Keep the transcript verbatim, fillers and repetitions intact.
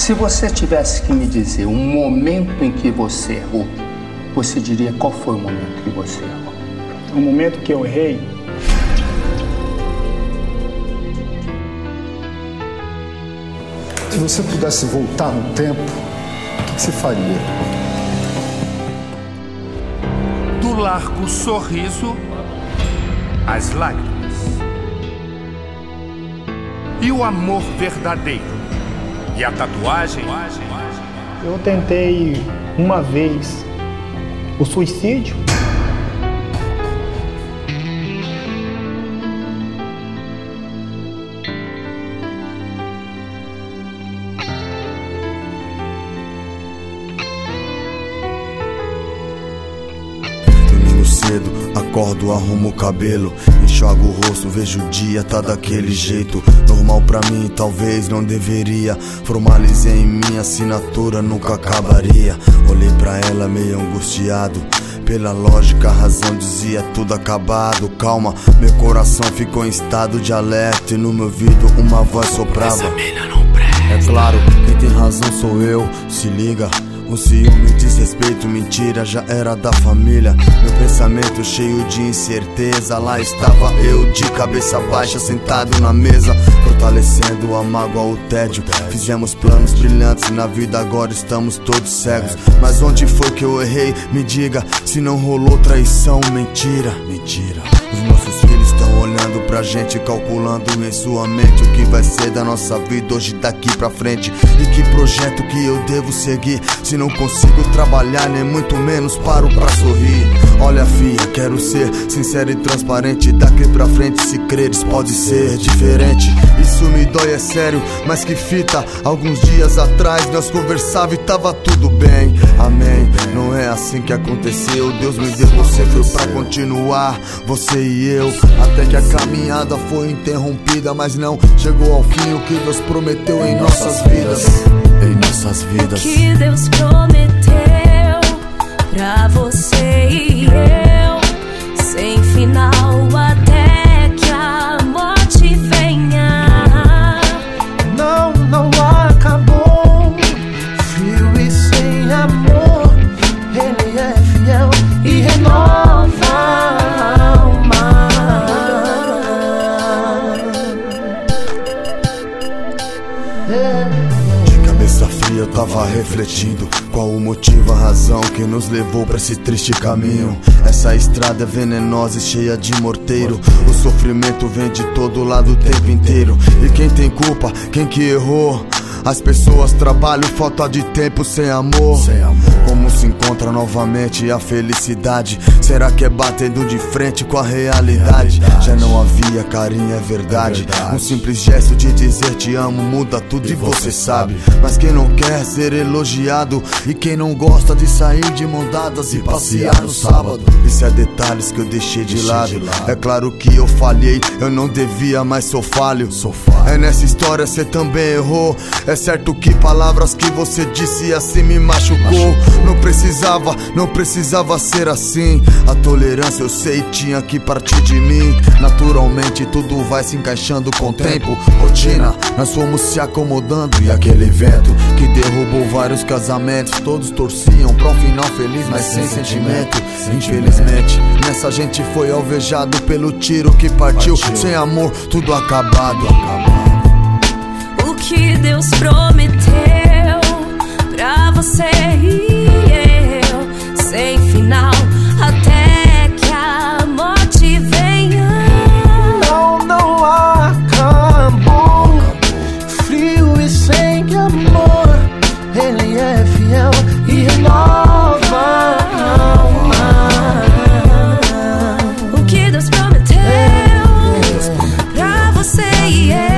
Se você tivesse que me dizer um momento em que você errou, você diria qual foi o momento que você errou? O momento que eu errei? Se você pudesse voltar no tempo, o que você faria? Do largo sorriso às lágrimas. E o amor verdadeiro? E a tatuagem? Eu tentei uma vez o suicídio. Cedo, acordo, arrumo o cabelo, enxugo o rosto, vejo o dia, tá daquele jeito. Normal pra mim, talvez não deveria. Formalizei em minha assinatura, nunca acabaria. Olhei pra ela meio angustiado. Pela lógica, a razão dizia tudo acabado. Calma, meu coração ficou em estado de alerta. E no meu ouvido uma voz soprava: é claro, quem tem razão sou eu, se liga. O ciúme, desrespeito, mentira, já era da família. Meu pensamento cheio de incerteza. Lá estava eu de cabeça baixa, sentado na mesa, fortalecendo a mágoa, o tédio. Fizemos planos brilhantes na vida, agora estamos todos cegos. Mas onde foi que eu errei? Me diga, se não rolou traição, mentira, mentira. Os nossos filhos estão olhando pra gente, calculando em sua mente o que vai ser da nossa vida hoje daqui pra frente. E que projeto que eu devo seguir, se não consigo trabalhar, nem muito menos paro pra sorrir. Olha fia, quero ser sincero e transparente. Daqui pra frente, se creres, pode ser diferente. Isso me dói, é sério, mas que fita. Alguns dias atrás nós conversava e tava tudo bem. Amém, não é assim que aconteceu. Deus me deu você pra continuar, você e eu. Até que a caminhada foi interrompida, mas não chegou ao fim o que Deus prometeu em nossas vidas. Em nossas vidas. O que Deus prometeu pra você e eu, sem final até que a morte venha. Não, não acabou. Frio e sem amor, Ele é fiel e renova a alma. É. Cabeça fria, eu tava refletindo qual o motivo, a razão que nos levou pra esse triste caminho. Essa estrada é venenosa e cheia de morteiro. O sofrimento vem de todo lado o tempo inteiro. E quem tem culpa? Quem que errou? As pessoas trabalham, falta de tempo, sem amor. Sem amor. Como se encontra novamente a felicidade? Será que é batendo de frente com a realidade? realidade. Já não havia carinho, é verdade. é verdade Um simples gesto de dizer te amo muda tudo e, e você sabe. Mas quem não quer ser elogiado, e quem não gosta de sair de mão dadas e passear no sábado? Isso é detalhes que eu deixei de, deixei lado. de lado É claro que eu falhei, eu não devia, mas sou falho, sou falho. É nessa história cê também errou. É certo que palavras que você disse assim me machucou. machucou. Não precisava, não precisava ser assim. A tolerância eu sei tinha que partir de mim. Naturalmente tudo vai se encaixando com o tempo. Rotina, nós fomos se acomodando. E aquele vento que derrubou vários casamentos, todos torciam pra um final feliz, mas sem sentimento. Infelizmente, nessa gente foi alvejado pelo tiro que partiu. Sem amor, tudo acabado. O que Deus prometeu pra você e eu, sem final até que a morte venha. Não, não acabou. Frio e sem amor, Ele é fiel e renova a alma. O que Deus prometeu pra você e eu,